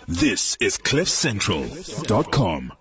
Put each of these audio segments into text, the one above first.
This is CliffCentral.com.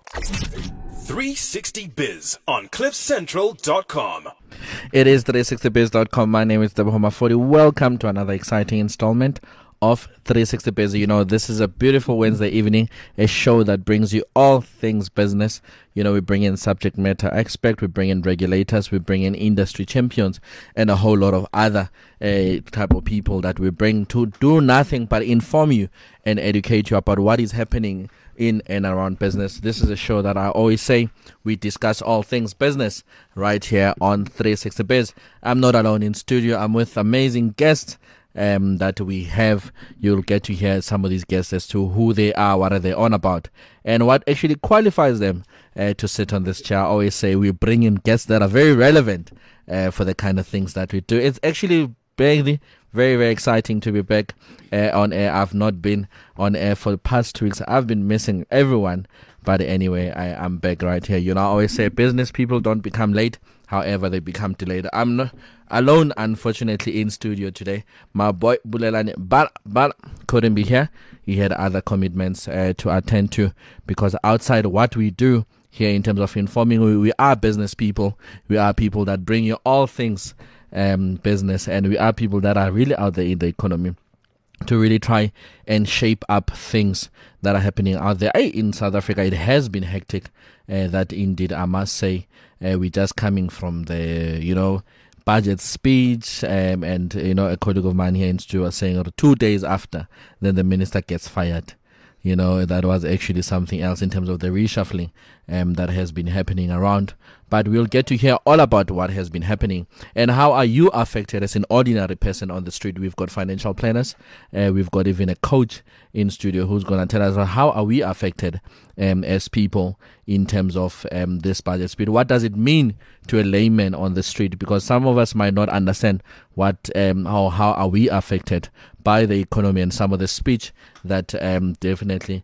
360biz on CliffCentral.com. It is 360biz.com. My name is Debahoma 40. Welcome to another exciting installment of 360biz. You know, this is a beautiful Wednesday evening, a show that brings you all things business. You know, we bring in subject matter experts, we bring in regulators, we bring in industry champions, and a whole lot of other type of people that we bring to do nothing but inform you and educate you about what is happening in and around business. This is a show that I always say we discuss all things business right here on 360biz. I'm not alone in studio. I'm with amazing guests that we have. You'll get to hear some of these guests as to who they are, what are they on about, and what actually qualifies them to sit on this chair. I always say we bring in guests that are very relevant for the kind of things that we do. It's actually very, very exciting to be back on air. I've not been on air for the past 2 weeks. I've been missing everyone. But anyway, I'm back right here. You know, I always say business people don't become late. However, they become delayed. I'm not alone, unfortunately, in studio today. My boy Bulelani Bal couldn't be here. He had other commitments to attend to, because outside what we do here in terms of informing, we are business people. We are people that bring you all things business, and we are people that are really out there in the economy to really try and shape up things that are happening out there. In South Africa, it has been hectic. That indeed, I must say, we're just coming from the, budget speech, and, a colleague of mine here in studio was saying 2 days after, then the minister gets fired. That was actually something else in terms of the reshuffling that has been happening around. But we'll get to hear all about what has been happening and how are you affected as an ordinary person on the street. We've got financial planners. We've got even a coach in studio who's going to tell us how are we affected as people in terms of this budget speed. What does it mean to a layman on the street? Because some of us might not understand what how are we affected by the economy and some of the speech that definitely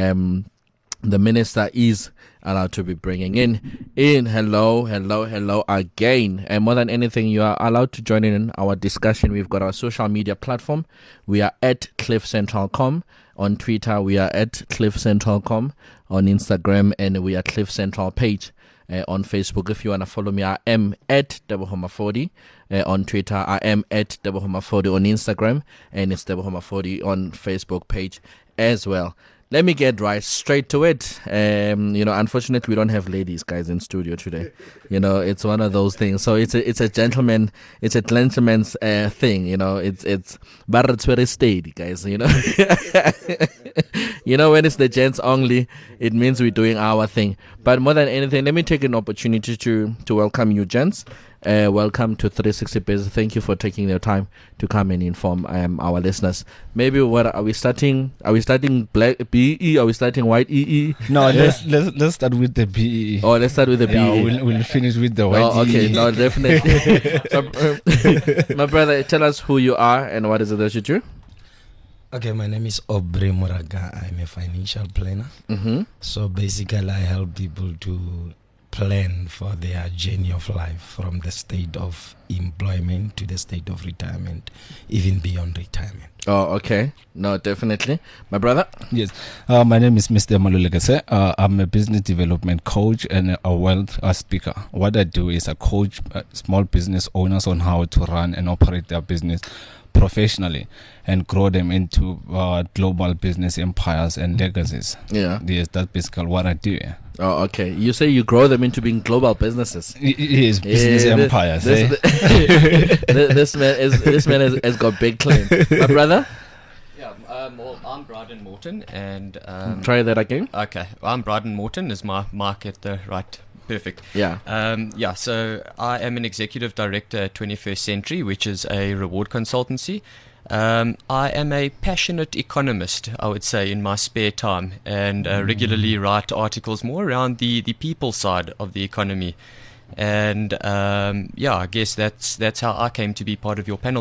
the minister is allowed to be bringing in. Hello again. And more than anything, you are allowed to join in our discussion. We've got our social media platform. We are at CliffCentral.com. On Twitter, we are at CliffCentral.com. On Instagram, and we are Cliff Central page. On Facebook, if you want to follow me, I am at Debahoma40. On Twitter, I am at Debahoma40. On Instagram, and it's Debahoma40 on Facebook page as well. Let me get right straight to it. Unfortunately, we don't have ladies, guys, in studio today. It's one of those things. So it's a gentleman's thing. But it's very steady, guys. When it's the gents only, it means we're doing our thing. But more than anything, let me take an opportunity to welcome you, gents. Welcome to 360biz. Thank you for taking your time to come and inform our listeners. Maybe what are we starting? Are we starting black BE? Are we starting white EE? No, let's start with the BE. Oh, let's start with the BE. We'll finish with the white. Oh, okay, no, definitely. My brother, tell us who you are and what is it that you do. Okay, my name is Aubrey Moraga. I'm a financial planner. Mm-hmm. So basically, I help people to plan for their journey of life from the state of employment to the state of retirement, even beyond retirement. Oh, okay. No, definitely. My brother? Yes. My name is Mr. Malulegase. I'm a business development coach and a wealth speaker. What I do is I coach small business owners on how to run and operate their business professionally and grow them into global business empires and legacies. Yeah. Yes, that's basically what I do. Oh, okay. You say you grow them into being global businesses. Yes, business empires. This man has got big claims. My brother? Yeah, I'm Bryden Morton, and try that again. Okay, I'm Bryden Morton. Is my mark at the right? Perfect. Yeah. So I am an executive director at 21st Century, which is a reward consultancy. I am a passionate economist, I would say, in my spare time, and regularly write articles more around the people side of the economy. And I guess that's how I came to be part of your panel today.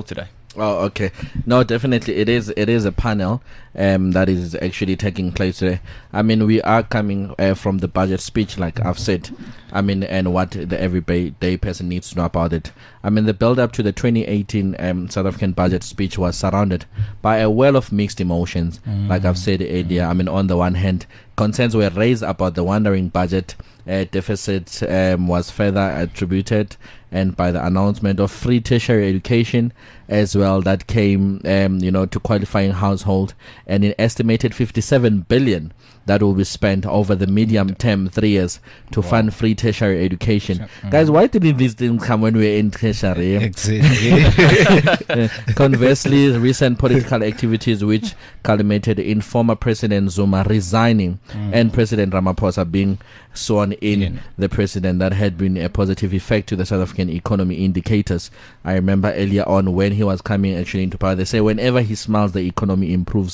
Oh, okay. No, definitely, it is. It is a panel that is actually taking place today. I mean, we are coming from the budget speech, like I've said. I mean, and what the everyday person needs to know about it. I mean, the build-up to the 2018 South African budget speech was surrounded by a well of mixed emotions. Like I've said earlier, I mean, on the one hand, concerns were raised about the wandering budget deficit was further attributed and by the announcement of free tertiary education as well that came to qualifying household, and an estimated 57 billion that will be spent over the medium term 3 years to fund free tertiary education. Guys, why didn't these things come when we were in tertiary? Exactly. Conversely, recent political activities which culminated in former President Zuma resigning and President Ramaphosa being sworn in the president, that had been a positive effect to the South African economy indicators. I remember earlier on when he was coming actually into power, they say whenever he smiles the economy improves.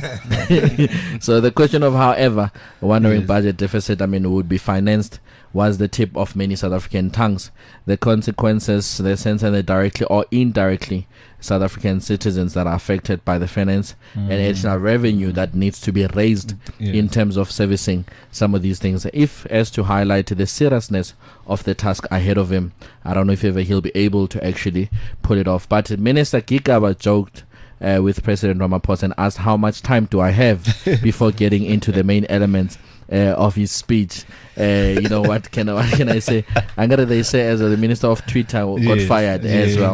So the question of however wandering budget deficit would be financed was the tip of many South African tongues. The consequences, the sense and the directly or indirectly South African citizens that are affected by the finance and additional revenue that needs to be raised in terms of servicing some of these things. If as to highlight the seriousness of the task ahead of him, I don't know if ever he'll be able to actually pull it off. But Minister Gigaba joked with President Ramaphosa and asked, how much time do I have before getting into the main elements of his speech? What can I say? They say as the minister of Twitter got fired as well.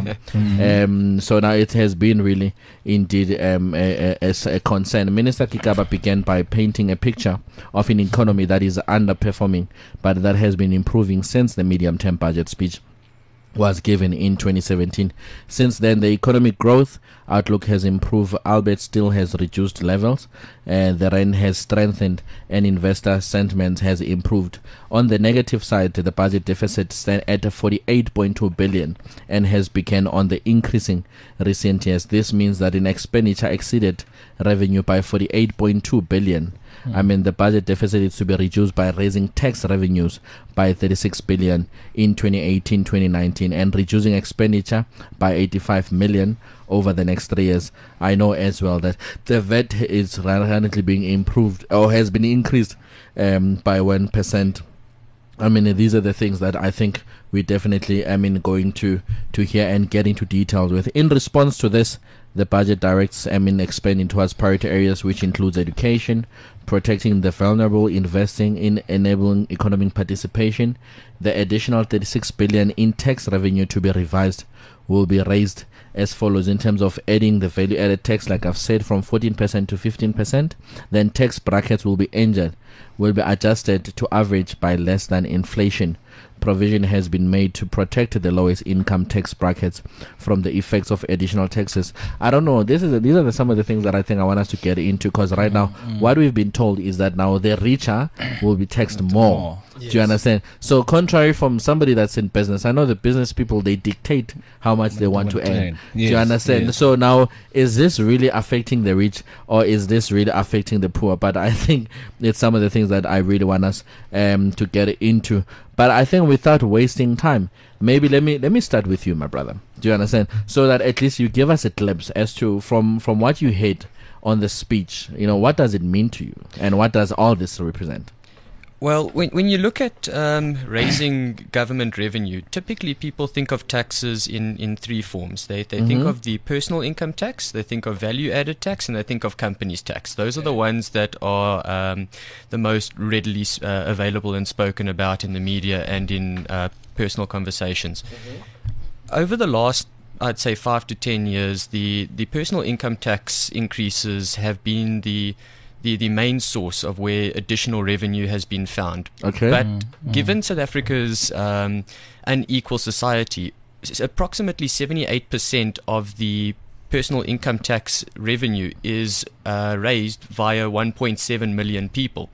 So now it has been really indeed a concern. Minister Kikaba began by painting a picture of an economy that is underperforming, but that has been improving since the medium-term budget speech was given in 2017. Since then, the economic growth outlook has improved, albeit still has reduced levels. The rand has strengthened and investor sentiment has improved. On the negative side, the budget deficit stands at 48.2 billion and has begun on the increasing recent years. This means that in expenditure exceeded revenue by 48.2 billion. The budget deficit is to be reduced by raising tax revenues by 36 billion in 2018-2019 and reducing expenditure by 85 million over the next 3 years. I know as well that the VAT is currently being improved or has been increased by 1%. These are the things that I think we definitely going to hear and get into details with. In response to this, the budget directs expanding towards priority areas, which includes education, protecting the vulnerable, investing in enabling economic participation. The additional 36 billion in tax revenue to be revised will be raised as follows in terms of adding the value-added tax, like I've said, from 14% to 15%. Then tax brackets will be adjusted to average by less than inflation. Provision has been made to protect the lowest income tax brackets from the effects of additional taxes. I don't know. These are some of the things that I think I want us to get into, because right now what we've been told is that now the richer will be taxed more. Yes. Do you understand? So contrary from somebody that's in business, I know the business people, they dictate how much they want to earn. Yes. Do you understand? Yes. So now, is this really affecting the rich or is this really affecting the poor? But I think it's some of the things that I really want us to get into. But I think without wasting time, maybe let me start with you, my brother. Do you understand? So that at least you give us a glimpse as to from what you heard on the speech. What does it mean to you, and what does all this represent? Well, when you look at raising government revenue, typically people think of taxes in three forms. They think of the personal income tax, they think of value-added tax, and they think of companies tax. Those are the ones that are the most readily available and spoken about in the media and in personal conversations. Over the last, I'd say, 5 to 10 years, the personal income tax increases have been the main source of where additional revenue has been found. Okay. But given South Africa's unequal society, approximately 78% of the personal income tax revenue is raised via 1.7 million people.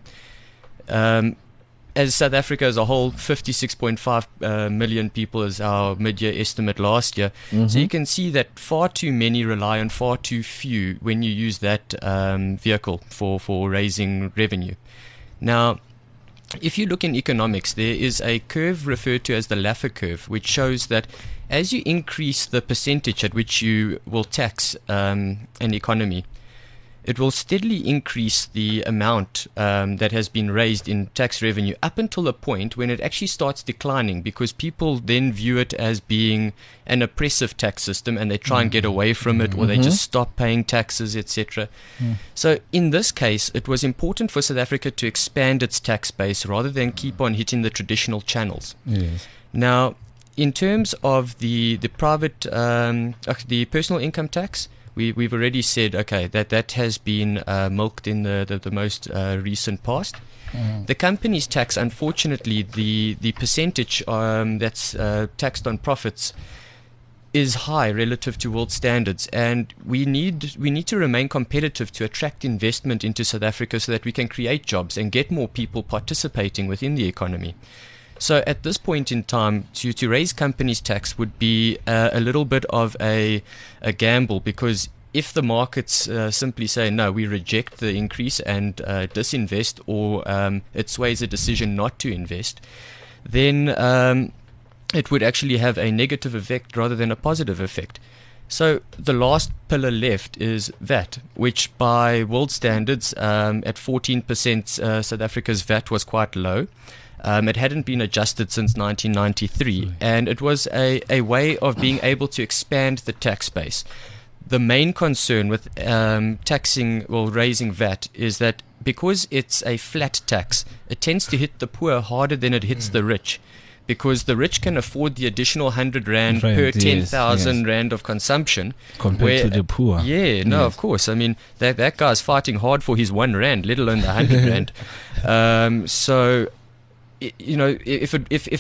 As South Africa as a whole, 56.5 million people is our mid-year estimate last year. So you can see that far too many rely on far too few when you use that vehicle for raising revenue. Now, if you look in economics, there is a curve referred to as the Laffer curve, which shows that as you increase the percentage at which you will tax an economy, it will steadily increase the amount that has been raised in tax revenue up until a point when it actually starts declining, because people then view it as being an oppressive tax system and they try and get away from it, or they just stop paying taxes, etc. So in this case, it was important for South Africa to expand its tax base rather than keep on hitting the traditional channels. Yes. Now, in terms of the private, the personal income tax, we've already said, okay, that has been milked in the most recent past. The company's tax, unfortunately, the percentage that's taxed on profits is high relative to world standards, and we need to remain competitive to attract investment into South Africa so that we can create jobs and get more people participating within the economy. So at this point in time, to raise companies' tax would be a little bit of a gamble, because if the markets simply say, no, we reject the increase and disinvest, or it sways a decision not to invest, then it would actually have a negative effect rather than a positive effect. So the last pillar left is VAT, which by world standards, at 14%, South Africa's VAT was quite low. It hadn't been adjusted since 1993, and it was a way of being able to expand the tax base. The main concern with raising VAT is that because it's a flat tax, it tends to hit the poor harder than it hits the rich, because the rich can afford the additional 100 rand per 10,000 rand of consumption compared to the poor. Yeah, no, of course. I mean, that guy's fighting hard for his 1 rand, let alone the 100 rand. So, you know, if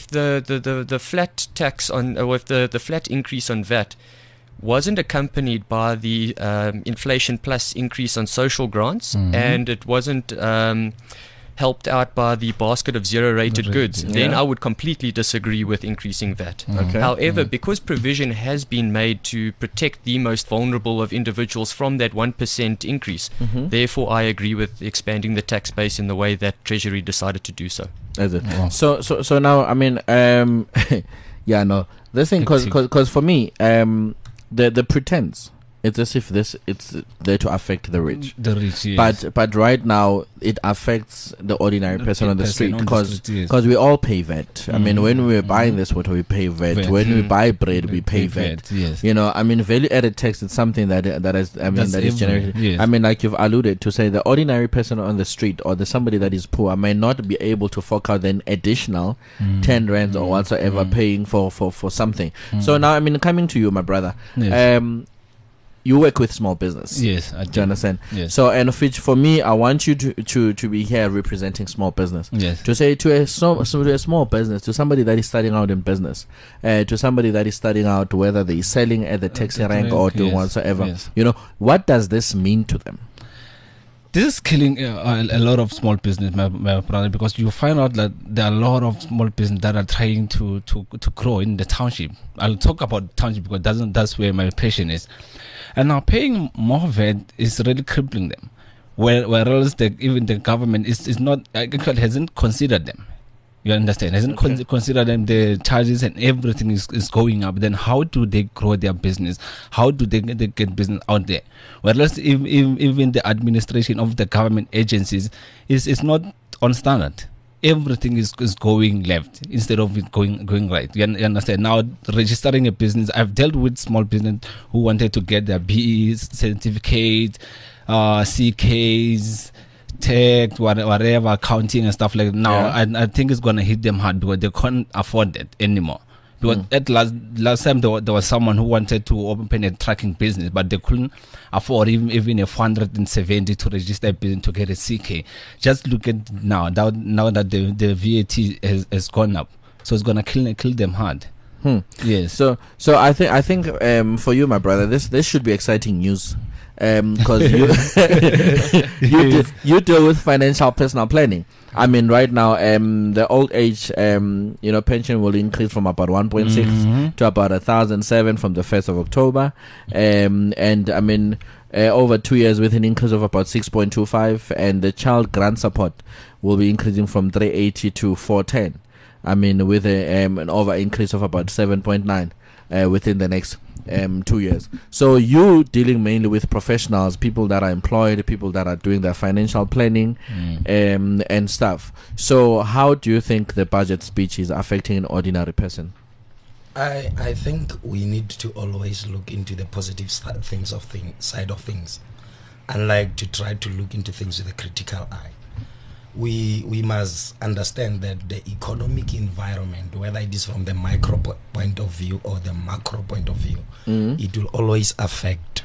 the flat tax on, or if the flat increase on VAT wasn't accompanied by the inflation plus increase on social grants, and it wasn't helped out by the basket of zero-rated goods, then I would completely disagree with increasing VAT. However, because provision has been made to protect the most vulnerable of individuals from that 1% increase, therefore I agree with expanding the tax base in the way that Treasury decided to do so. Is it? Wow. So now, I mean, yeah, no, this thing, because for me, the pretense, it's as if it's there to affect the rich. The rich, yes. But right now it affects the ordinary person on the street, because we all pay VAT. I mean, when we're buying this water, we pay VAT. When we buy bread, we pay VAT. Yes. You know, I mean, value added tax is something that is generated. Yes. I mean, like you've alluded to, say the ordinary person on the street or somebody that is poor may not be able to fork out an additional 10 rands or whatsoever paying for something. So now, I mean, coming to you, my brother. Yes. You work with small business. Yes, I do. Do you understand? Yes. So, and for me, I want you to be here representing small business. Yes. To say to a small business, to somebody that is starting out in business, to somebody that is starting out, whether they're selling at the taxi rank or doing whatsoever, you know, what does this mean to them? This is killing a lot of small business, my brother, because you find out that there are a lot of small business that are trying to grow in the township. I'll talk about township because that's where my passion is. And now paying more VAT is really crippling them, whereas even the government is not, actually hasn't considered them. You understand? Hasn't considered them. The charges and everything is going up. Then how do they grow their business? How do they get business out there? Whereas even the administration of the government agencies is not on standard. Everything is going left instead of it going right. You understand? Now, registering a business, I've dealt with small business who wanted to get their BEs, certificate, CKs, tech, whatever, accounting and stuff like that. Now, I think it's going to hit them hard because they can't afford it anymore. Because at last time there was someone who wanted to open a trucking business, but they couldn't afford even a 470 to register a business to get a CK. Just look at now that the VAT has gone up, so it's gonna kill them hard. Yes. So I think for you, my brother, this should be exciting news. Because you deal with financial personal planning. I mean, right now, the old age, pension will increase from about 1.6 to about 1,007 from the 1st of October. And I mean, over 2 years with an increase of about 6.25, and the child grant support will be increasing from 380 to 410. I mean, with an over increase of about 7.9 within the next 2 years. So you dealing mainly with professionals, people that are employed, people that are doing their financial planning and stuff. So how do you think the budget speech is affecting an ordinary person? I think we need to always look into the positive side of things, and like to try to look into things with a critical eye. We must understand that the economic environment, whether it is from the micro point of view or the macro point of view, it will always affect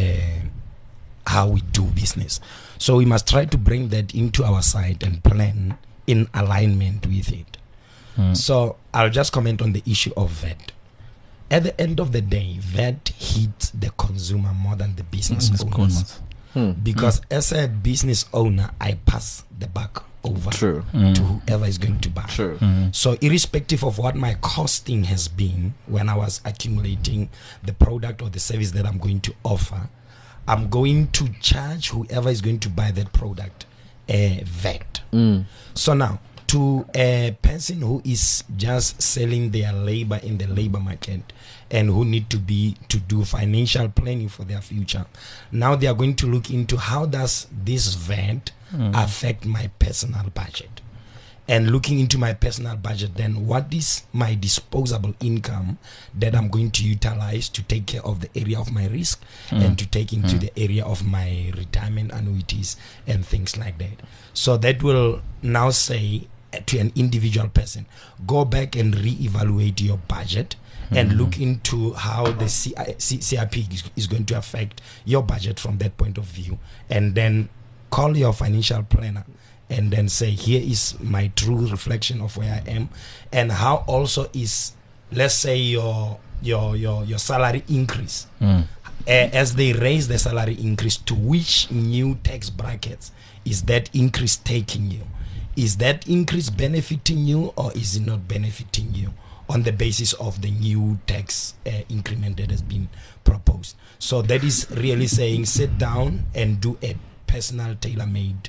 how we do business. So we must try to bring that into our side and plan in alignment with it. So I'll just comment on the issue of VAT. At the end of the day, VAT hits the consumer more than the business owners. Because as a business owner, I pass the buck over to whoever is going to buy. So irrespective of what my costing has been when I was accumulating the product or the service that I'm going to offer, I'm going to charge whoever is going to buy that product a VAT. So now, to a person who is just selling their labor in the labor market and who need to do financial planning for their future, now they are going to look into how does this VAT affect my personal budget, and looking into my personal budget, then what is my disposable income that I'm going to utilize to take care of the area of my risk and to take into the area of my retirement annuities and things like that. So that will now say to an individual person, go back and reevaluate your budget and look into how the CRP is going to affect your budget from that point of view, and then call your financial planner and then say, here is my true reflection of where I am, and how also is, let's say, your salary increase. As they raise the salary increase, to which new tax brackets is that increase taking you? Is that increase benefiting you, or is it not benefiting you, on the basis of the new tax increment that has been proposed? So that is really saying, sit down and do a personal tailor-made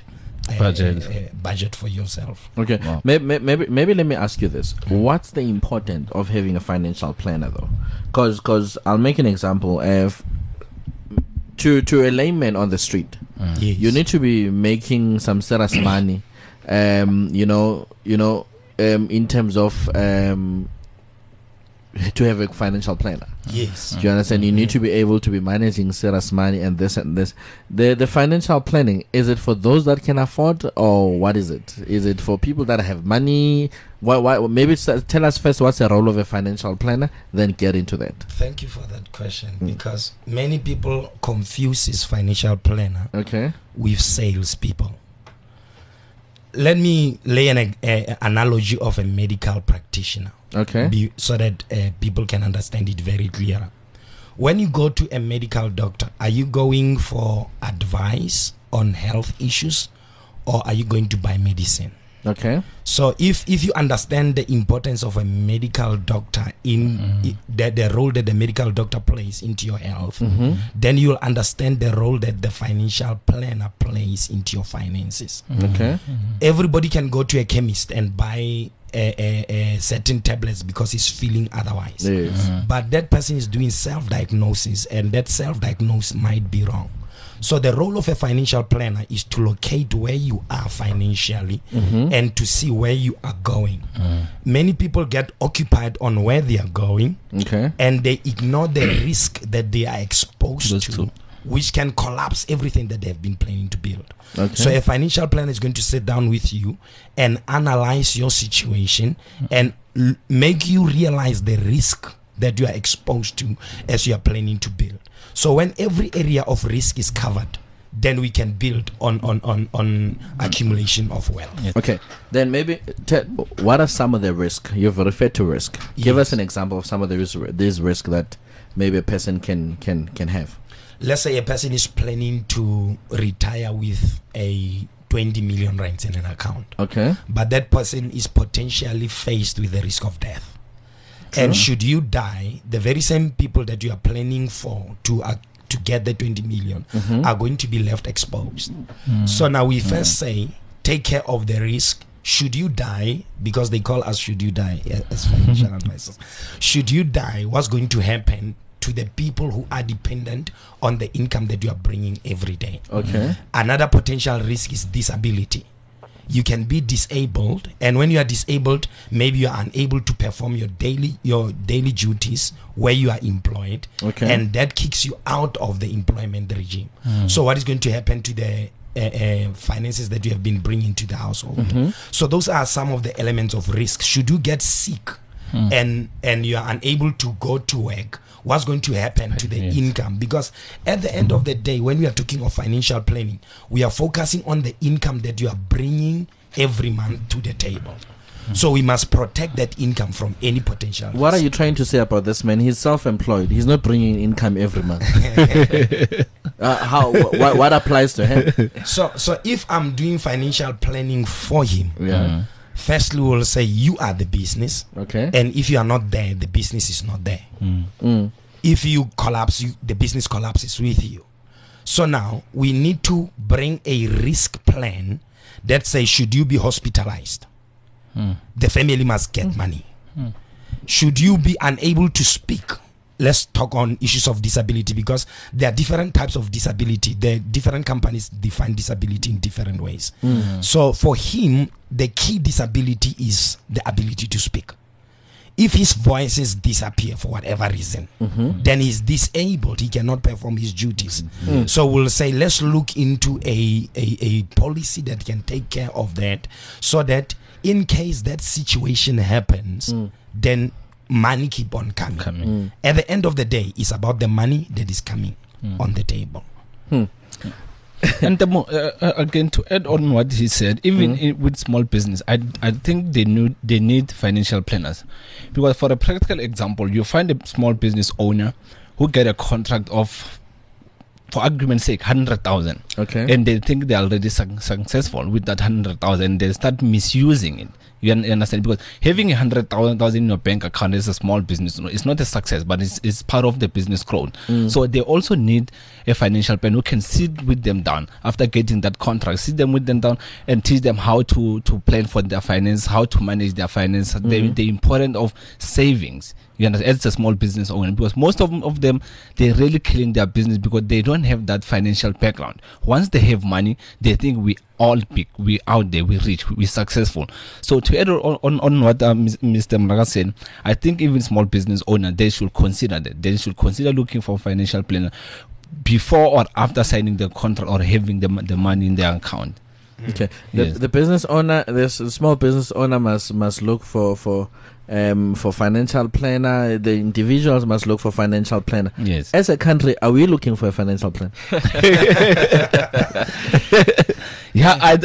budget for yourself. Okay. Wow. Maybe let me ask you this. What's the importance of having a financial planner, though? Because I'll make an example. To a layman on the street, Yes. you need to be making some serious money. In terms of to have a financial planner. Yes. Do you understand? You need to be able to be managing serious money and this and this. The financial planning, is it for those that can afford, or what is it? Is it for people that have money? Why? Maybe tell us first what's the role of a financial planner, then get into that. Thank you for that question, because many people confuses financial planner with salespeople. Let me lay an analogy of a medical practitioner. So that people can understand it very clearly. When you go to a medical doctor, are you going for advice on health issues, or are you going to buy medicine? So if you understand the importance of a medical doctor in the role that the medical doctor plays into your health, then you'll understand the role that the financial planner plays into your finances. Everybody can go to a chemist and buy a certain tablets because he's feeling otherwise. But that person is doing self-diagnosis, and that self-diagnosis might be wrong. So the role of a financial planner is to locate where you are financially and to see where you are going. Many people get occupied on where they are going, and they ignore the risk that they are exposed to, which can collapse everything that they've been planning to build. So a financial planner is going to sit down with you and analyze your situation and make you realize the risk that you are exposed to as you are planning to build. So when every area of risk is covered, then we can build on accumulation of wealth. Okay, then maybe what are some of the risk? You've referred to risk. Give us an example of some of these risk that maybe a person can have. Let's say a person is planning to retire with a 20 million rands in an account. But that person is potentially faced with the risk of death. And should you die, the very same people that you are planning for to to get the 20 million are going to be left exposed. So now we first say, take care of the risk. Should you die, because they call us should you die as financial advisors, should you die, what's going to happen to the people who are dependent on the income that you are bringing every day? Okay. Another potential risk is disability. You can be disabled, and when you are disabled, maybe you are unable to perform your daily duties where you are employed, and that kicks you out of the employment regime. So what is going to happen to the finances that you have been bringing to the household? So those are some of the elements of risk. Should you get sick and you are unable to go to work, what's going to happen to the income? Because at the end of the day, when we are talking of financial planning, we are focusing on the income that you are bringing every month to the table. So we must protect that income from any potential risk. What are you trying to say about this man? He's self-employed. He's not bringing income every month. What applies to him? So if I'm doing financial planning for him, firstly we'll say you are the business. Okay. And if you are not there, the business is not there. If you collapse, the business collapses with you. So now we need to bring a risk plan that says, should you be hospitalized, the family must get money. Should you be unable to speak, let's talk on issues of disability, because there are different types of disability. The different companies define disability in different ways. So for him, the key disability is the ability to speak. If his voices disappear for whatever reason, then he's disabled. He cannot perform his duties. So we'll say, let's look into a policy that can take care of that, so that in case that situation happens, then money keep on coming. At the end of the day, it's about the money that is coming on the table. And again, to add on what he said, even with small business, I think they need financial planners, because for a practical example, you find a small business owner who get a contract of, for argument's sake, 100,000. Okay. And they think they're already successful with that 100,000. They start misusing it. You understand? Because having 100,000 in your bank account is a small business. It's not a success, but it's part of the business growth. So they also need a financial plan who can sit with them down after getting that contract. Sit them with them down and teach them how to plan for their finance, how to manage their finance, the importance of savings. You understand? As a small business owner, because most of them, they're really killing their business because they don't have that financial background. Once they have money, they think we all big, we out there, we rich, we successful. So to add on what Mr. Mraga said, I think even small business owner, they should consider that. They should consider looking for a financial planner before or after signing the contract or having the money in their account. Okay. The business owner, the small business owner must look for financial planner. The individuals must look for financial planner. Yes. As a country, are we looking for a financial planner? Yeah, I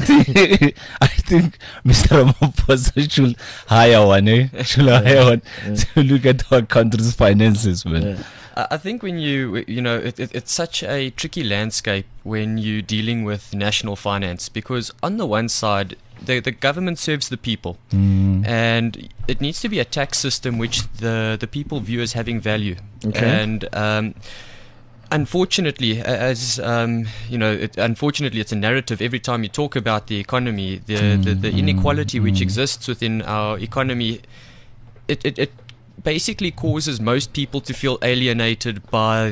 think Mr. Ramaphosa should hire one. Should hire one to look at our country's finances, man. Yeah. I think when it's such a tricky landscape when you're dealing with national finance, because on the one side, the government serves the people, and it needs to be a tax system which the people view as having value. Okay. And unfortunately, unfortunately, it's a narrative. Every time you talk about the economy, the inequality which exists within our economy, it basically causes most people to feel alienated by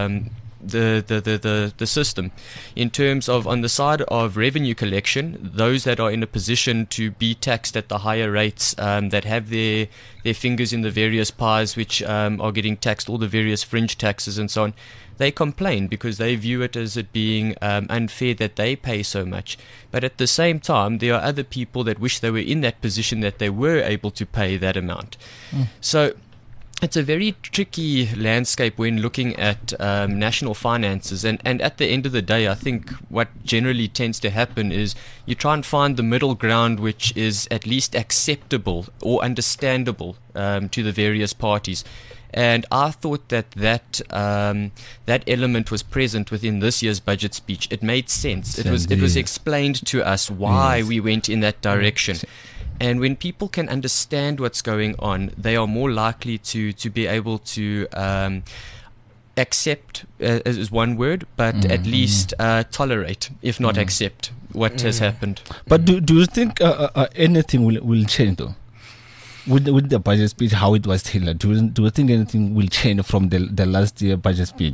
the system, in terms of, on the side of revenue collection, those that are in a position to be taxed at the higher rates, that have their fingers in the various pies which are getting taxed, all the various fringe taxes and so on. They complain because they view it as it being unfair that they pay so much. But at the same time, there are other people that wish they were in that position, that they were able to pay that amount. So it's a very tricky landscape when looking at national finances. And at the end of the day, I think what generally tends to happen is you try and find the middle ground which is at least acceptable or understandable to the various parties. And I thought that element was present within this year's budget speech. It made sense. It was explained to us why we went in that direction. And when people can understand what's going on, they are more likely to be able to accept is one word, but at least tolerate, if not accept, what has happened. But do you think anything will change though? With the budget speech, how it was tailored, do you think anything will change from the last year budget speech?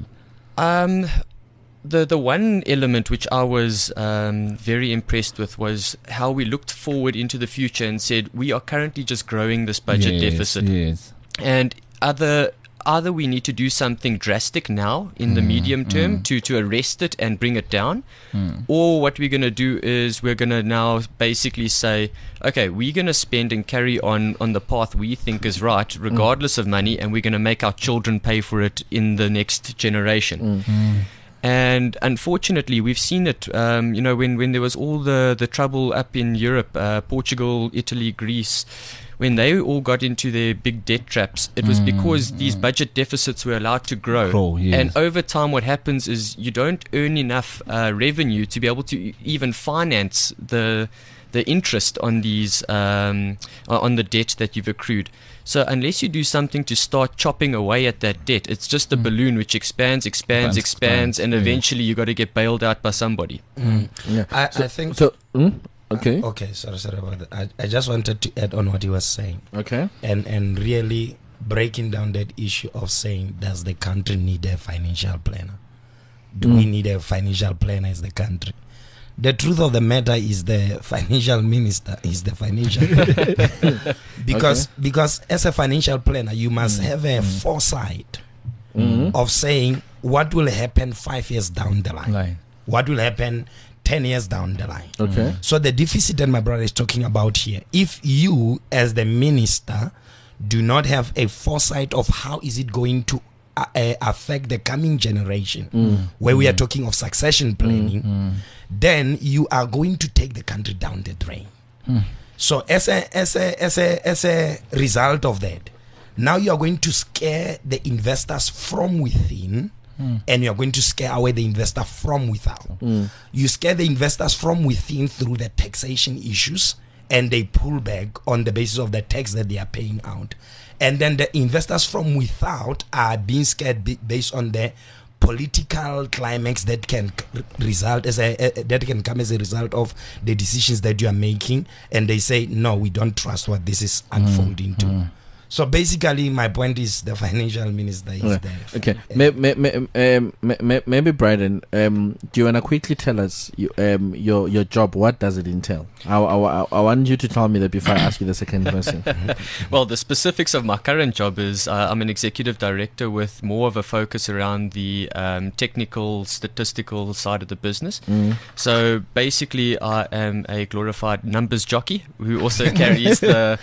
The one element which I was very impressed with was how we looked forward into the future and said we are currently just growing this budget deficit, and either we need to do something drastic now in the medium term to arrest it and bring it down, or what we're going to do is we're going to now basically say, okay, we're going to spend and carry on the path we think is right, regardless of money, and we're going to make our children pay for it in the next generation. And unfortunately, we've seen it, when there was all the trouble up in Europe, Portugal, Italy, Greece, when they all got into their big debt traps, it was because these budget deficits were allowed to grow. And over time, what happens is you don't earn enough revenue to be able to even finance the interest on these on the debt that you've accrued. So unless you do something to start chopping away at that debt, it's just a balloon which expands, and eventually you got to get bailed out by somebody. I think so. Okay. Okay. Sorry about that. I just wanted to add on what he was saying. Okay. And really breaking down that issue of saying, does the country need a financial planner? Do we need a financial planner as the country? The truth of the matter is the financial minister is the financial planner. because as a financial planner, you must have a foresight of saying what will happen 5 years down the line. What will happen 10 years down the line. Okay. So the deficit that my brother is talking about here, if you as the minister do not have a foresight of how is it going to affect the coming generation, where we are talking of succession planning, then you are going to take the country down the drain. So as a result of that, now you are going to scare the investors from within, and you are going to scare away the investor from without. You scare the investors from within through the taxation issues, and they pull back on the basis of the tax that they are paying out. And then the investors from without are being scared based on the political climax that can result that can come as a result of the decisions that you are making, and they say, no, we don't trust what this is unfolding to. So basically, my point is the financial minister is there. Okay, maybe Bryden, do you want to quickly tell us your job? What does it entail? I want you to tell me that before I ask you the second question. Well, the specifics of my current job is I'm an executive director with more of a focus around the technical, statistical side of the business. So basically, I am a glorified numbers jockey who also carries the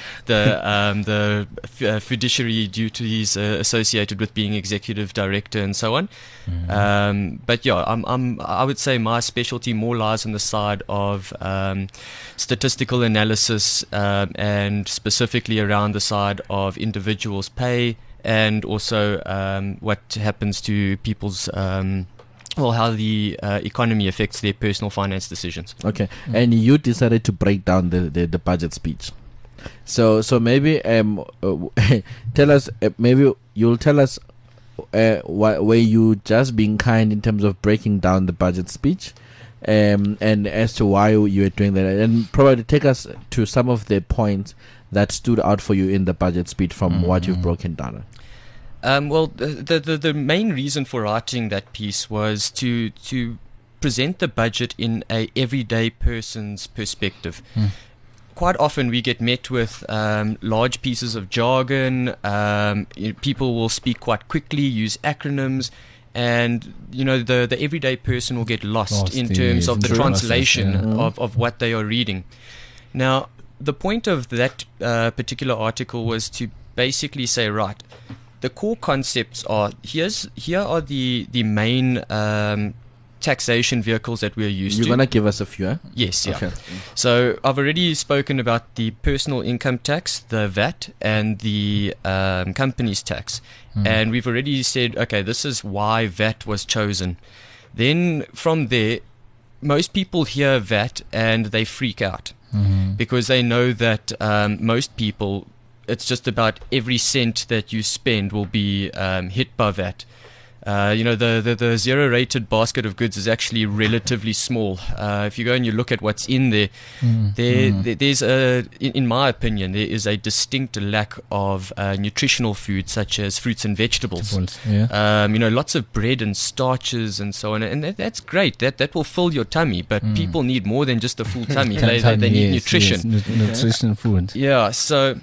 fiduciary duties associated with being executive director and so on. But yeah, I would say my specialty more lies on the side of statistical analysis and specifically around the side of individuals' pay and also what happens to people's how the economy affects their personal finance decisions. Okay, and you decided to break down the budget speech. So maybe tell us. Maybe you'll tell us were you just being kind in terms of breaking down the budget speech, and as to why you were doing that, and probably take us to some of the points that stood out for you in the budget speech from what you've broken down. Well, the main reason for writing that piece was to present the budget in a everyday person's perspective. Quite often we get met with large pieces of jargon. People will speak quite quickly, use acronyms, and the everyday person will get lost in terms of the translation of what they are reading. Now, the point of that particular article was to basically say, right, the core concepts are here are the main taxation vehicles that we're used to. You're going to give us a few, eh? Yes, yeah. Okay. So I've already spoken about the personal income tax, the VAT, and the companies tax. And we've already said, okay, this is why VAT was chosen. Then from there, most people hear VAT and they freak out because they know that most people, it's just about every cent that you spend will be hit by VAT. The zero rated basket of goods is actually relatively small. If you go and you look at what's in there, there's in my opinion, there is a distinct lack of nutritional food such as fruits and vegetables. Lots of bread and starches and so on, and that's great. That will fill your tummy, but people need more than just a full tummy. They need nutrition. Nutrition food. Yeah. So,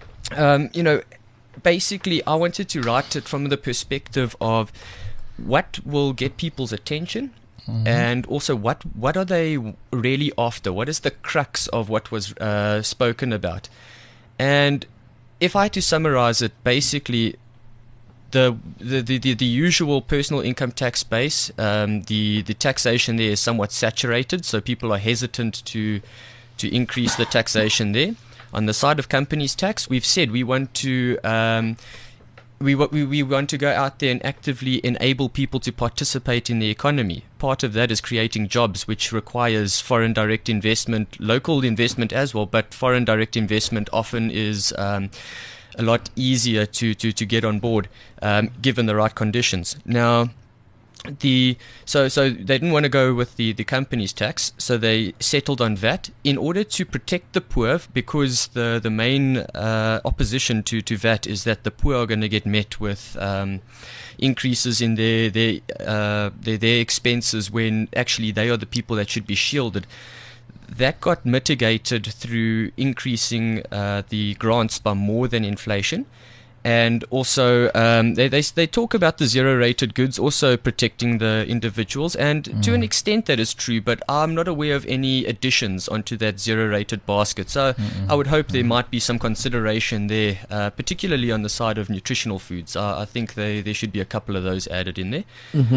basically, I wanted to write it from the perspective of what will get people's attention, and also what are they really after? What is the crux of what was spoken about? And if I had to summarize it, basically, the usual personal income tax base, the taxation there is somewhat saturated, so people are hesitant to increase the taxation there. On the side of companies tax, we've said we want to we want to go out there and actively enable people to participate in the economy. Part of that is creating jobs, which requires foreign direct investment, local investment as well, but foreign direct investment often is a lot easier to get on board given the right conditions. Now, so they didn't want to go with the companies tax, so they settled on VAT in order to protect the poor, because the main opposition to VAT is that the poor are going to get met with increases in their expenses when actually they are the people that should be shielded. That got mitigated through increasing the grants by more than inflation. And also, they talk about the zero-rated goods also protecting the individuals, and to an extent that is true, but I'm not aware of any additions onto that zero-rated basket. So I would hope there might be some consideration there, particularly on the side of nutritional foods. I think there should be a couple of those added in there.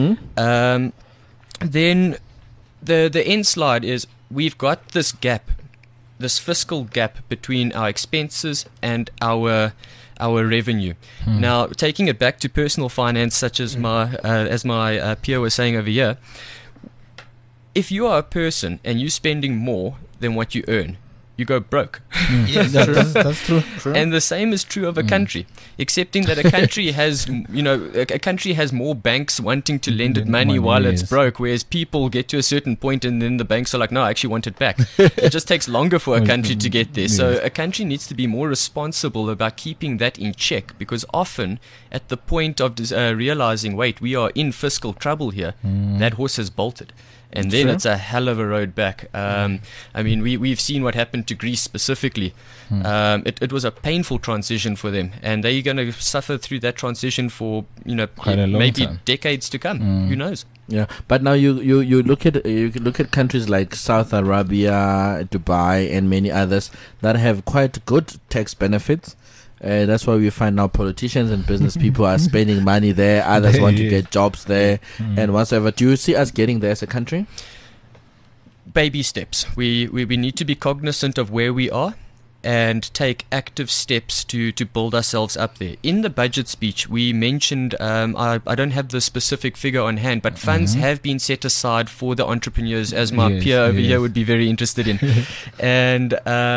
Then the end slide is we've got this gap, this fiscal gap between our expenses and our revenue. Now, taking it back to personal finance, such as my peer was saying over here, if you are a person and you're spending more than what you earn, you go broke. Yes, that's true. And the same is true of a country, excepting that a country has, a country has more banks wanting to lend it money while it's broke, whereas people get to a certain point and then the banks are like, no, I actually want it back. It just takes longer for a country to get there. So a country needs to be more responsible about keeping that in check, because often at the point of realizing, wait, we are in fiscal trouble here, that horse has bolted. And then it's a hell of a road back. I mean, we've seen what happened to Greece specifically. It was a painful transition for them, and they're going to suffer through that transition for maybe decades to come. Who knows? Yeah, but now you look at countries like Saudi Arabia, Dubai, and many others that have quite good tax benefits. That's why we find now politicians and business people are spending money there. Others want to get jobs there and whatsoever. Do you see us getting there as a country? Baby steps. We need to be cognizant of where we are and take active steps to build ourselves up there. In the budget speech, we mentioned, I don't have the specific figure on hand, but funds have been set aside for the entrepreneurs, as my peer over here would be very interested in. And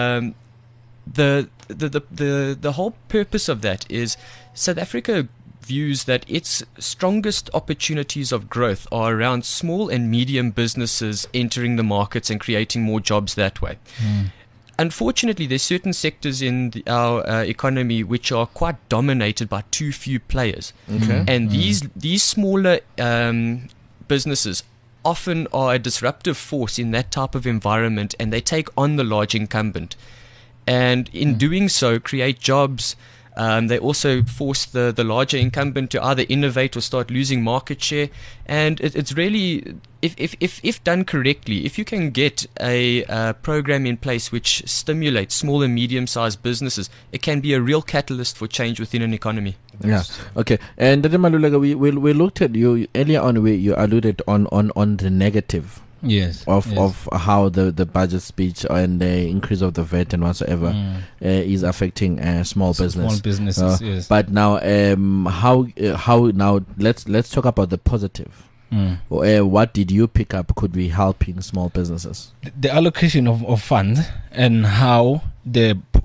the whole purpose of that is South Africa views that its strongest opportunities of growth are around small and medium businesses entering the markets and creating more jobs that way. Unfortunately, there's certain sectors in our economy which are quite dominated by too few players. And these smaller businesses often are a disruptive force in that type of environment, and they take on the large incumbent. And in doing so, create jobs. They also force the larger incumbent to either innovate or start losing market share. And it's really, if done correctly, if you can get a program in place which stimulates small and medium-sized businesses, it can be a real catalyst for change within an economy. Yeah. Okay. And Dr. Maluleka, we looked at you earlier on. You alluded on the negative. Of how the budget speech and the increase of the VAT and whatsoever is affecting small business. Small businesses, yes. But now, how now? Let's talk about the positive. What did you pick up could be helping small businesses? The allocation of funds and how the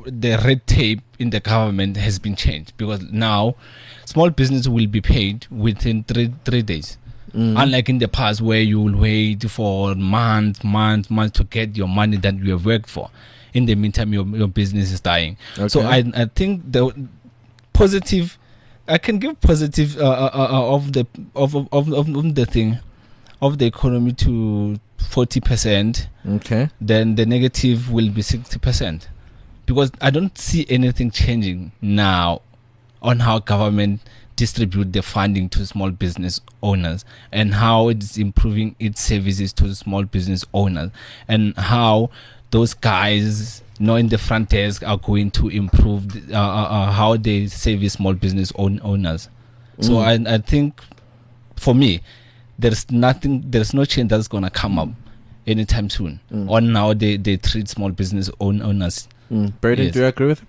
the red tape in the government has been changed, because now small business will be paid within three days. Unlike in the past where you will wait for months to get your money that you have worked for. In the meantime, your business is dying. Okay. So I think the positive, I can give positive of the thing of the economy to 40%. Okay. Then the negative will be 60%, because I don't see anything changing now on how government distribute the funding to small business owners, and how it's improving its services to small business owners, and how those guys in the front desk are going to improve how they service small business owners. So I think for me, there's no change that's going to come up anytime soon on how they treat small business owners. Braden, Yes. do you agree with him?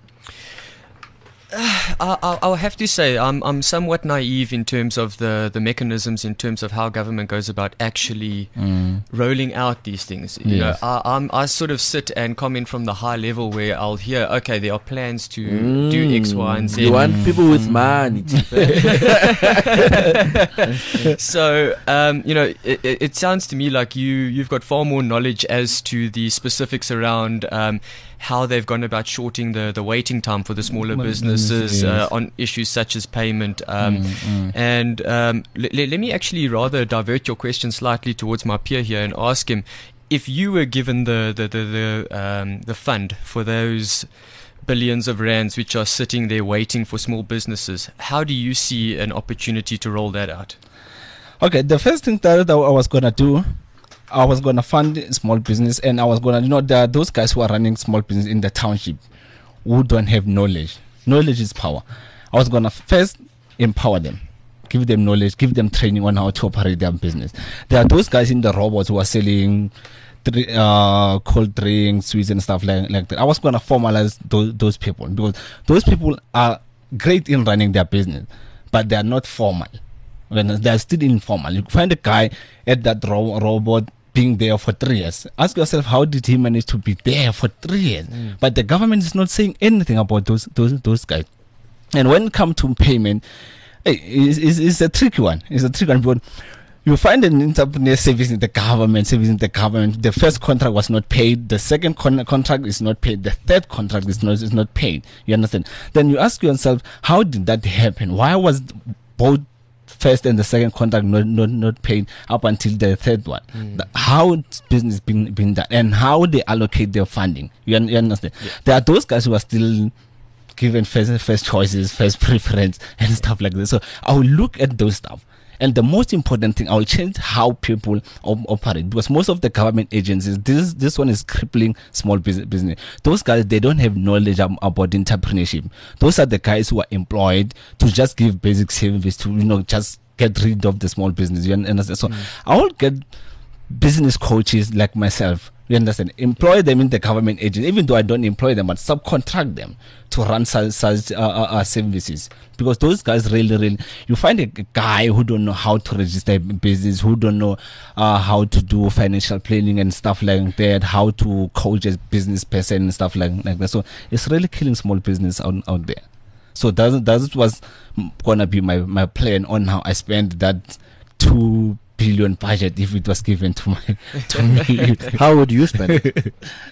I'll have to say I'm somewhat naive in terms of the mechanisms, in terms of how government goes about actually rolling out these things. You Yes. know, I sort of sit and comment from the high level where I'll hear, okay, there are plans to do X, Y, and Z. You want people with money. So, you know, it sounds to me like you've got far more knowledge as to the specifics around how they've gone about shorting the waiting time for the smaller businesses yes. on issues such as payment. And let me actually rather divert your question slightly towards my peer here and ask him, if you were given the fund for those billions of rands which are sitting there waiting for small businesses, how do you see an opportunity to roll that out? Okay, the first thing that I was gonna do, I was gonna fund small business, and I was gonna, there are those guys who are running small business in the township who don't have knowledge. Knowledge is power. I was gonna first empower them, give them knowledge, give them training on how to operate their business. There are those guys in the robots who are selling cold drinks, sweets, and stuff like that. I was gonna formalize those people, because those people are great in running their business, but they are not formal. When they're still informal. You find a guy at that robot being there for 3 years. Ask yourself, how did he manage to be there for 3 years? But the government is not saying anything about those guys. And when it comes to payment, it's a tricky one. It's a tricky one, because you find an entrepreneur servicing the government. The first contract was not paid. The second contract is not paid. The third contract is not paid. You understand? Then you ask yourself, how did that happen? Why was both first and the second contract not paid up until the third one? How is business been done, and how they allocate their funding? You understand? Yeah. There are those guys who are still given first choices, first preference, and stuff like this. So I will look at those stuff. And the most important thing, I will change how people operate, because most of the government agencies, this one is crippling small business. Those guys, they don't have knowledge about entrepreneurship. Those are the guys who are employed to just give basic service, to just get rid of the small business. You understand? So I will get business coaches like myself. You understand? Employ them in the government agency, even though I don't employ them, but subcontract them to run such services. Because those guys really, you find a guy who don't know how to register a business, who don't know how to do financial planning and stuff like that, how to coach a business person and stuff like that. So it's really killing small business out there. So that was gonna be my plan on how I spend that 2 billion budget if it was given to me. How would you spend it?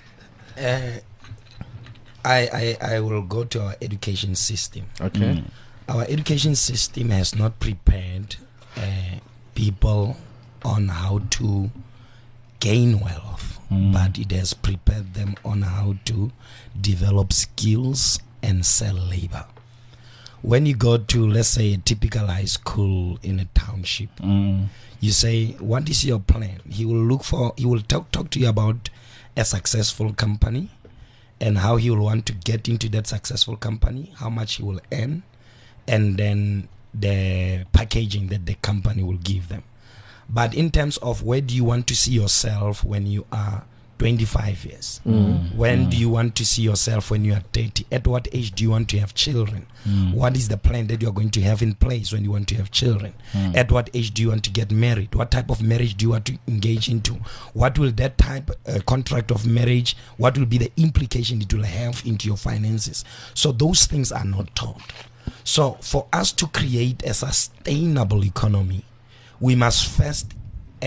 I will go to our education system. Okay. Our education system has not prepared people on how to gain wealth, but it has prepared them on how to develop skills and sell labor. When you go to, let's say, a typical high school in a township, you say, what is your plan? He will talk to you about a successful company and how he will want to get into that successful company, how much he will earn, and then the packaging that the company will give them. But in terms of where do you want to see yourself when you are 25 years? When do you want to see yourself when you are 30? At what age do you want to have children? What is the plan that you are going to have in place when you want to have children? At what age do you want to get married? What type of marriage do you want to engage into? What will that type contract of marriage, what will be the implication it will have into your finances? So those things are not taught. So for us to create a sustainable economy, we must first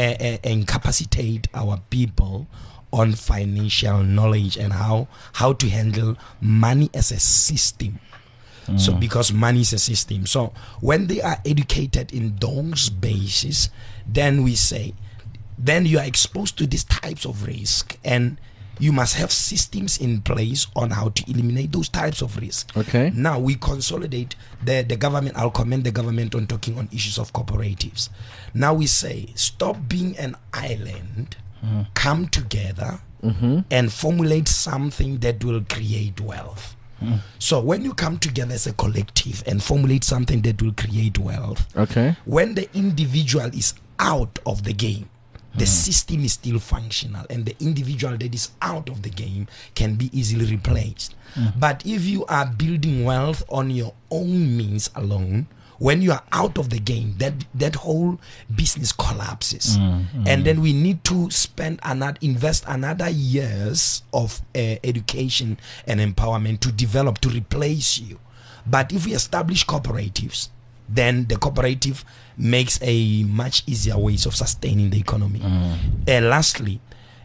incapacitate our people on financial knowledge and how to handle money as a system. So because money is a system. So when they are educated in those bases, then we say, then you are exposed to these types of risk, and you must have systems in place on how to eliminate those types of risk. Okay. Now we consolidate the government. I'll commend the government on talking on issues of cooperatives. Now we say, stop being an island, come together and formulate something that will create wealth. So when you come together as a collective and formulate something that will create wealth, when the individual is out of the game, the system is still functional, and the individual that is out of the game can be easily replaced. But if you are building wealth on your own means alone, when you are out of the game, that whole business collapses. And then we need to invest another years of education and empowerment to develop, to replace you. But if we establish cooperatives, then the cooperative makes a much easier ways of sustaining the economy. Lastly,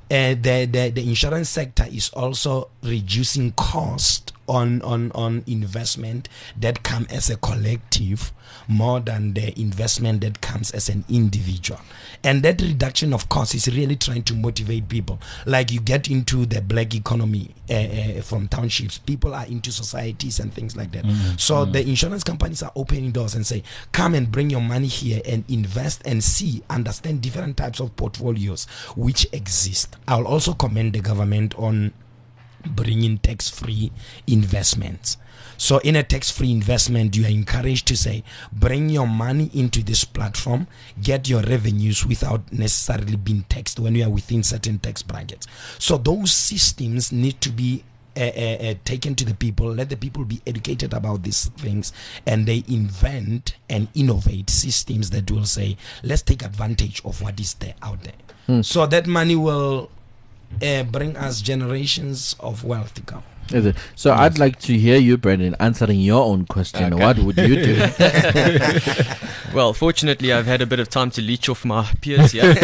the insurance sector is also reducing cost on investment that come as a collective more than the investment that comes as an individual. And that reduction of cost is really trying to motivate people. Like you get into the black economy from townships, people are into societies and things like that. So the insurance companies are opening doors and say, come and bring your money here and invest and understand different types of portfolios which exist. I'll also commend the government on bringing tax-free investments. So in a tax-free investment, you are encouraged to say, bring your money into this platform, get your revenues without necessarily being taxed when you are within certain tax brackets. So those systems need to be taken to the people, let the people be educated about these things, and they invent and innovate systems that will say, let's take advantage of what is there out there. So that money will bring us generations of wealth to come. Is it? So I'd like to hear you, Brendan, answering your own question. What would you do? Well, fortunately, I've had a bit of time to leech off my peers here.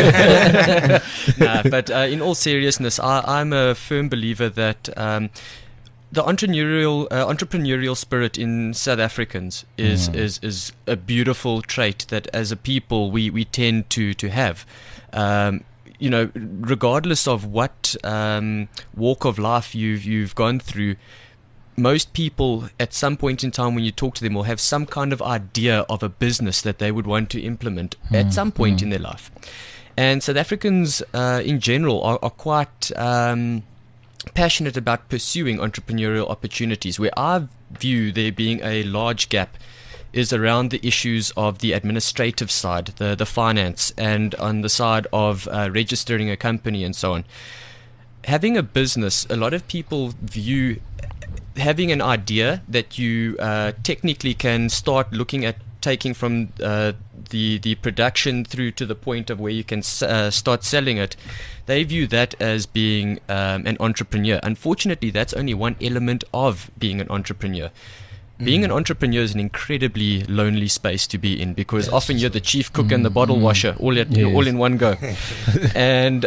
But in all seriousness, I'm a firm believer that the entrepreneurial spirit in South Africans is a beautiful trait that, as a people, we tend to have. You know, regardless of what walk of life you've gone through, most people at some point in time when you talk to them will have some kind of idea of a business that they would want to implement at some point in their life. And South Africans in general are quite passionate about pursuing entrepreneurial opportunities. Where I view there being a large gap is around the issues of the administrative side, the finance, and on the side of registering a company and so on. Having a business, a lot of people view having an idea that you technically can start looking at taking from the production through to the point of where you can start selling it. They view that as being an entrepreneur. Unfortunately, that's only one element of being an entrepreneur. Being an entrepreneur is an incredibly lonely space to be in, because often you're the chief cook and the bottle washer all in one go. And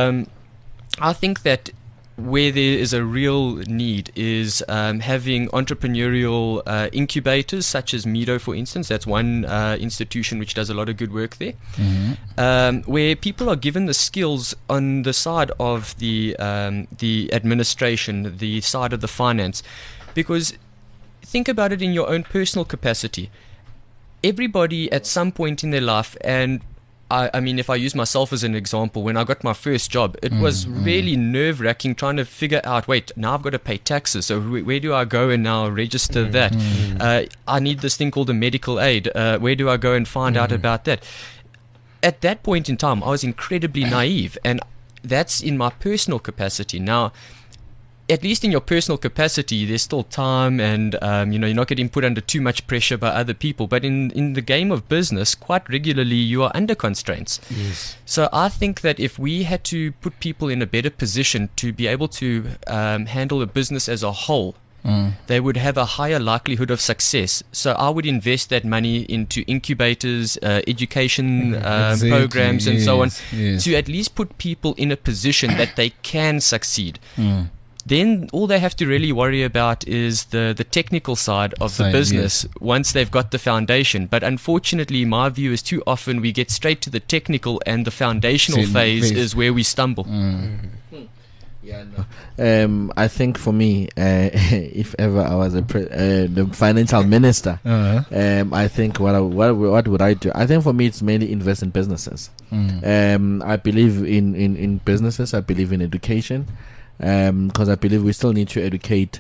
I think that where there is a real need is having entrepreneurial incubators such as Meadow, for instance. That's one institution which does a lot of good work there, where people are given the skills on the side of the administration, the side of the finance. Because think about it in your own personal capacity. Everybody at some point in their life, and I mean, if I use myself as an example, when I got my first job, it was really nerve-wracking trying to figure out, wait, now I've got to pay taxes, so where do I go and now register that? I need this thing called a medical aid. Where do I go and find out about that? At that point in time, I was incredibly naive, and that's in my personal capacity. Now, at least in your personal capacity, there's still time, and you're not getting put under too much pressure by other people. But in the game of business, quite regularly you are under constraints. Yes. So I think that if we had to put people in a better position to be able to handle a business as a whole, they would have a higher likelihood of success. So I would invest that money into incubators, education Exactly, programs, and so on, yes. to at least put people in a position that they can succeed. Then all they have to really worry about is the technical side of the business once they've got the foundation. But unfortunately, my view is too often we get straight to the technical, and the foundational phase is where we stumble. Yeah, no. I think for me, if ever I was the financial minister, I think what would I do? I think for me it's mainly invest in businesses. I believe in businesses. I believe in education, because I believe we still need to educate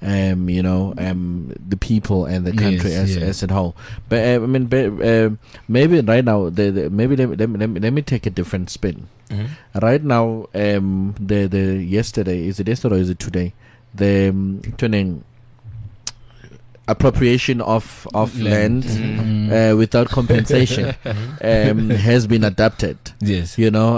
the people and the country as a whole. But maybe right now, maybe let me take a different spin. Right now, the yesterday, is it yesterday or is it today? The turning appropriation of land without compensation has been adapted. Yes.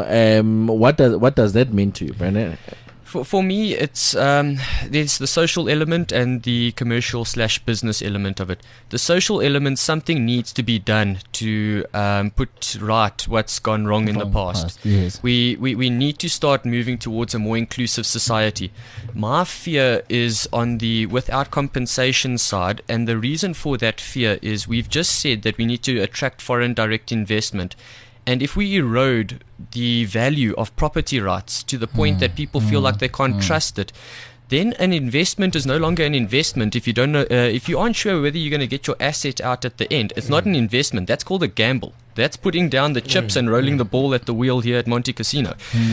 What does that mean to you, Brennan? For me, it's there's the social element and the commercial/business element of it. The social element, something needs to be done to put right what's gone wrong in the past. Yes. We need to start moving towards a more inclusive society. My fear is on the without compensation side, and the reason for that fear is we've just said that we need to attract foreign direct investment. And if we erode the value of property rights to the point that people feel like they can't trust it, then an investment is no longer an investment. If you don't know, if you aren't sure whether you're going to get your asset out at the end, it's not an investment. That's called a gamble. That's putting down the chips and rolling the ball at the wheel here at Monte Casino.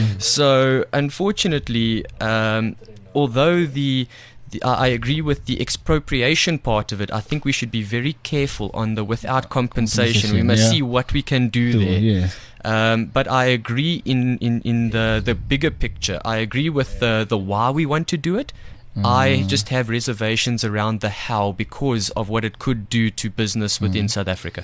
So unfortunately, although I agree with the expropriation part of it, I think we should be very careful on the without compensation. We must see what we can do there. Yes. But I agree in the bigger picture. I agree with the why we want to do it. I just have reservations around the how because of what it could do to business within South Africa.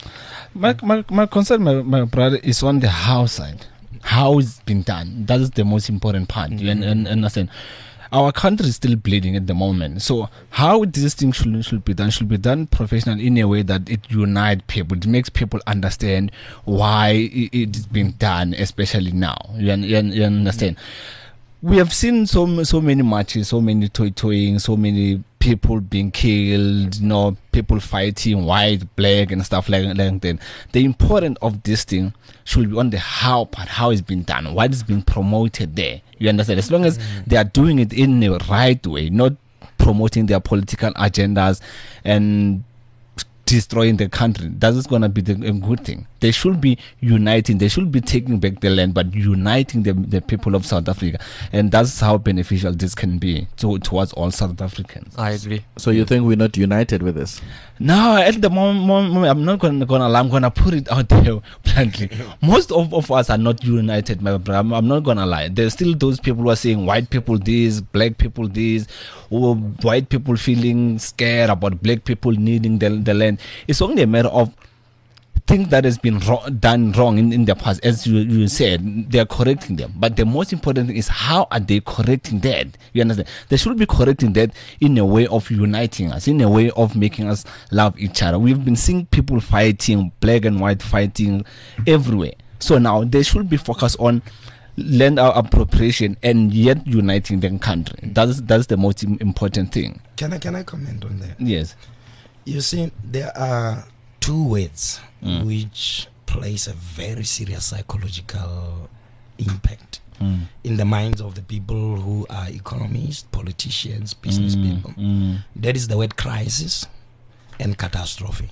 My concern, my brother, is on the how side. How it's been done. That is the most important part. You understand? Our country is still bleeding at the moment. So how this thing should be done professionally in a way that it unites people. It makes people understand why it's been done, especially now. You understand? We have seen so many matches, so many toying, so many people being killed, people fighting, white, black, and stuff like that. The importance of this thing should be on the how part, how it's been done, what is being promoted there. You understand? As long as they are doing it in the right way, not promoting their political agendas and destroying the country, that is going to be a good thing. They should be uniting. They should be taking back the land, but uniting the people of South Africa. And that's how beneficial this can be towards all South Africans. I agree. So you think we're not united with this? No, at the moment, I'm not going to lie. I'm going to put it out there bluntly. Most of us are not united, my brother. I'm not going to lie. There's still those people who are saying white people this, black people this, or white people feeling scared about black people needing the land. It's only a matter of things that has been done wrong in the past. As you said, they are correcting them. But the most important thing is how are they correcting that? You understand? They should be correcting that in a way of uniting us, in a way of making us love each other. We've been seeing people fighting, black and white fighting everywhere. So now they should be focused on land appropriation and yet uniting the country. That's the most important thing. Can I comment on that? Yes. You see, there are two words which plays a very serious psychological impact in the minds of the people who are economists, politicians, business people. That is the word crisis and catastrophe.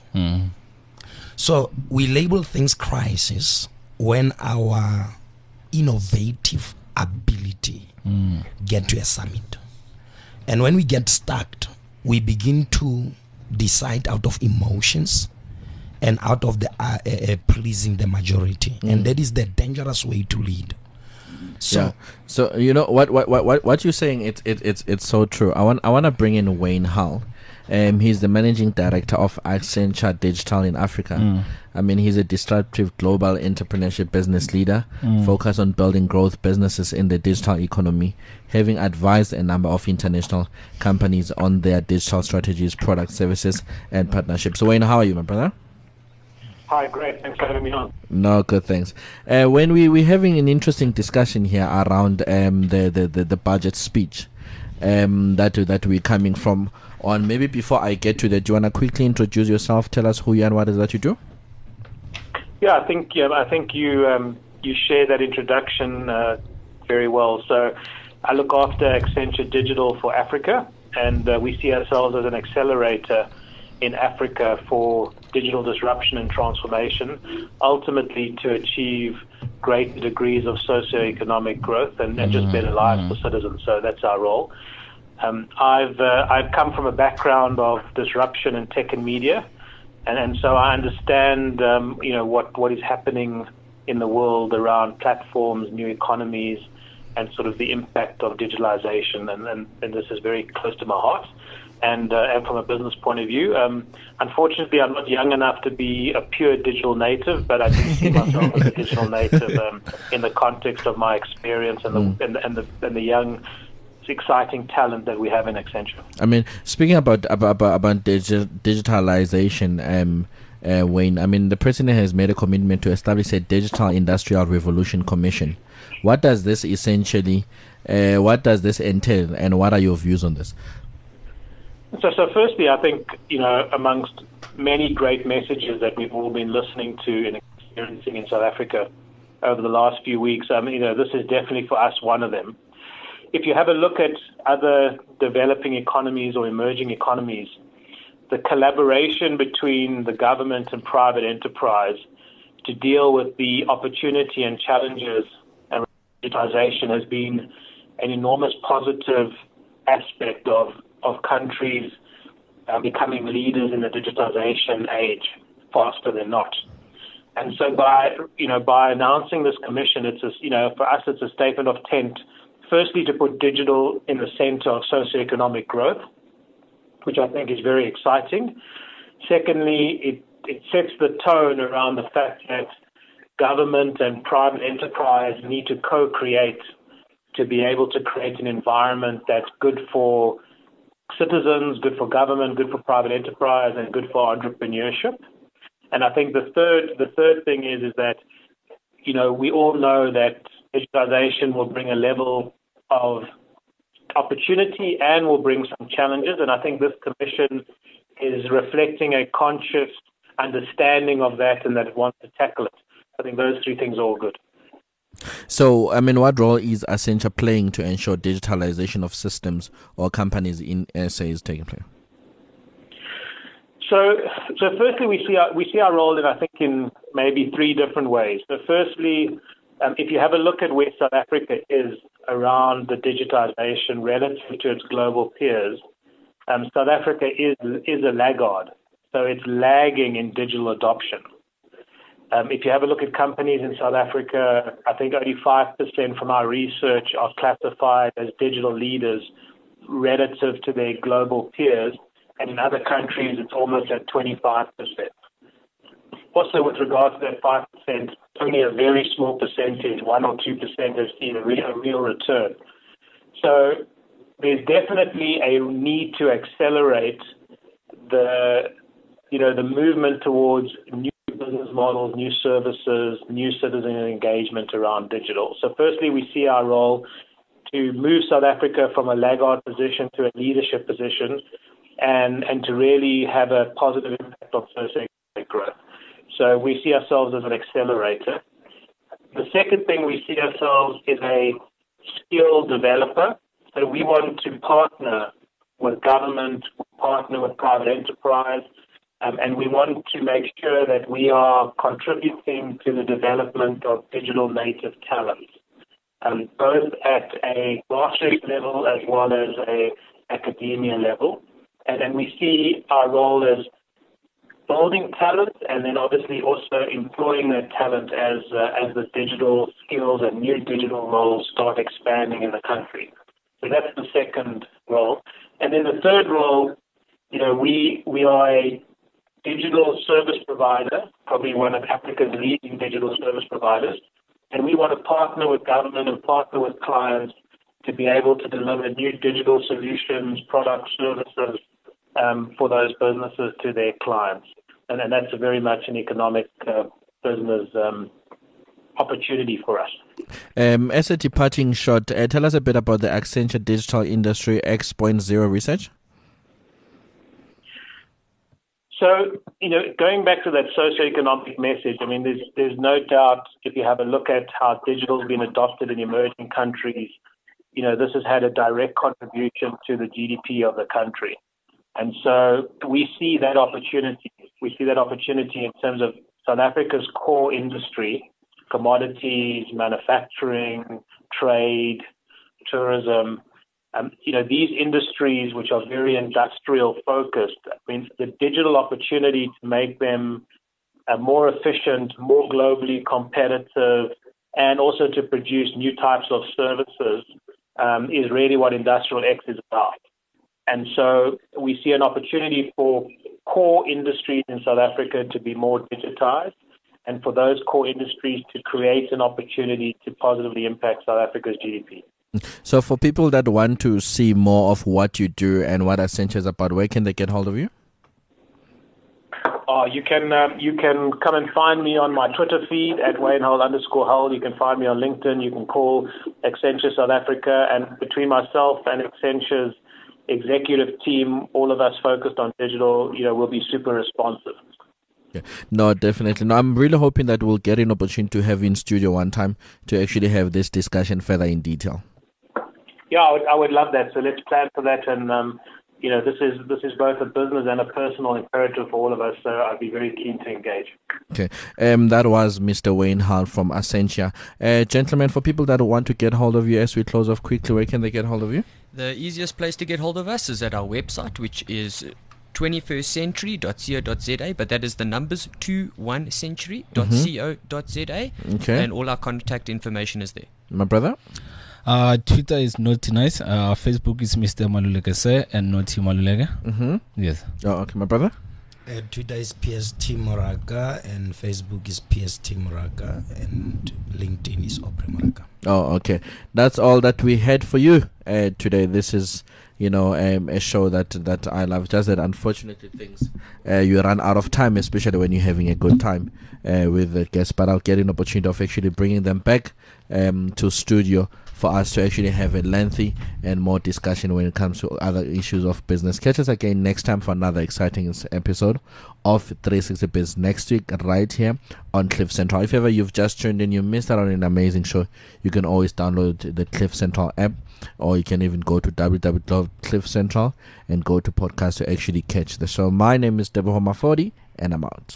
So we label things crisis when our innovative ability get to a summit. And when we get stuck, we begin to decide out of emotions and out of the pleasing the majority, and that is the dangerous way to lead. So Yeah. So you know what you're saying. It's so true. I want to bring in Wayne Hull. He's the managing director of Accenture Digital in Africa. I mean, he's a disruptive global entrepreneurship business leader focused on building growth businesses in the digital economy, having advised a number of international companies on their digital strategies, products, services, and partnerships. So Wayne, how are you, my brother? Hi, great. Thanks for having me on. No, good, thanks. When we're having an interesting discussion here around the budget speech that we're coming from on. Maybe before I get to that, do you want to quickly introduce yourself? Tell us who you are and what is that you do? Yeah, I think you share that introduction very well. So I look after Accenture Digital for Africa, and we see ourselves as an accelerator in Africa for digital disruption and transformation, ultimately to achieve greater degrees of socioeconomic growth and just better lives for citizens. So that's our role. I've come from a background of disruption in tech and media, and so I understand what is happening in the world around platforms, new economies, and sort of the impact of digitalization, and this is very close to my heart. And from a business point of view, unfortunately, I'm not young enough to be a pure digital native, but I do see myself as a digital native in the context of my experience and the young, exciting talent that we have in Accenture. I mean, speaking about digitalization, Wayne, I mean, the president has made a commitment to establish a digital industrial revolution commission. What does this essentially, what does this entail, and what are your views on this? So firstly, I think, amongst many great messages that we've all been listening to and experiencing in South Africa over the last few weeks, this is definitely for us one of them. If you have a look at other developing economies or emerging economies, the collaboration between the government and private enterprise to deal with the opportunity and challenges and digitization has been an enormous positive aspect of countries becoming leaders in the digitization age faster than not. And so by announcing this commission, for us, it's a statement of intent, firstly, to put digital in the center of socioeconomic growth, which I think is very exciting. Secondly, it sets the tone around the fact that government and private enterprise need to co-create to be able to create an environment that's good for citizens, good for government, good for private enterprise, and good for entrepreneurship. And I think the third thing is that, we all know that digitization will bring a level of opportunity and will bring some challenges. And I think this commission is reflecting a conscious understanding of that and that it wants to tackle it. I think those three things are all good. So, I mean, what role is Accenture playing to ensure digitalization of systems or companies in SA is taking place? So firstly, we see our role in maybe three different ways. So firstly, if you have a look at where South Africa is around the digitization relative to its global peers, South Africa is a laggard. So it's lagging in digital adoption. If you have a look at companies in South Africa, I think only 5% from our research are classified as digital leaders relative to their global peers. And in other countries, it's almost at 25%. Also, with regard to that 5%, only a very small percentage, 1 or 2%, has seen a real return. So there's definitely a need to accelerate the movement towards new business models, new services, new citizen engagement around digital. So firstly, we see our role to move South Africa from a laggard position to a leadership position and to really have a positive impact on socioeconomic growth. So we see ourselves as an accelerator. The second thing we see ourselves is a skill developer. So we want to partner with government, partner with private enterprise, and we want to make sure that we are contributing to the development of digital native talent, both at a grassroots level as well as a academia level. And we see our role as building talent, and then obviously also employing that talent as the digital skills and new digital roles start expanding in the country. So that's the second role. And then the third role, we are a digital service provider, probably one of Africa's leading digital service providers, and we want to partner with government and partner with clients to be able to deliver new digital solutions, products, services for those businesses to their clients. And that's very much an economic business opportunity for us. As a departing shot, tell us a bit about the Accenture Digital Industry X.0 research. So, going back to that socioeconomic message, I mean, there's no doubt if you have a look at how digital has been adopted in emerging countries, this has had a direct contribution to the GDP of the country. And so we see that opportunity. We see that opportunity in terms of South Africa's core industry, commodities, manufacturing, trade, tourism. These industries which are very industrial focused, I mean, the digital opportunity to make them more efficient, more globally competitive, and also to produce new types of services is really what Industrial X is about. And so we see an opportunity for core industries in South Africa to be more digitized, and for those core industries to create an opportunity to positively impact South Africa's GDP. So for people that want to see more of what you do and what Accenture is about, where can they get hold of you? You can come and find me on my Twitter feed at @WayneHull_Hull. You can find me on LinkedIn. You can call Accenture South Africa, and between myself and Accenture's executive team, all of us focused on digital, will be super responsive. Yeah. No, definitely. No, I'm really hoping that we'll get an opportunity to have you in studio one time to actually have this discussion further in detail. Yeah, I would love that. So let's plan for that. And this is both a business and a personal imperative for all of us. So I'd be very keen to engage. Okay. That was Mr. Wayne Hull from Accenture. Gentlemen, for people that want to get hold of you as we close off quickly, where can they get hold of you? The easiest place to get hold of us is at our website, which is 21stcentury.co.za, but that is the numbers 21century.co.za. Okay. And all our contact information is there. My brother? Twitter is Naughty Nice. Facebook is Mr. Maluleke and Naughty Maluleke. Mm-hmm. Yes. Oh, okay. My brother? Twitter is PST Moraga, and Facebook is PST Moraga, and LinkedIn is Aubrey Moraga. Oh, okay. That's all that we had for you today. This is, a show that I love. Just that unfortunately things, you run out of time, especially when you're having a good time with the guests. But I'll get an opportunity of actually bringing them back to studio for us to actually have a lengthy and more discussion when it comes to other issues of business. Catch us again next time for another exciting episode of 360 Biz next week right here on Cliff Central. If ever you've just tuned in, you missed out on an amazing show, you can always download the Cliff Central app, or you can even go to www.cliffcentral and go to podcast to actually catch the show. My name is Deboho Mafodi, and I'm out.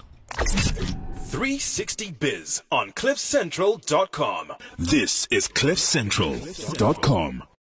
360 Biz on CliffCentral.com. This is CliffCentral.com.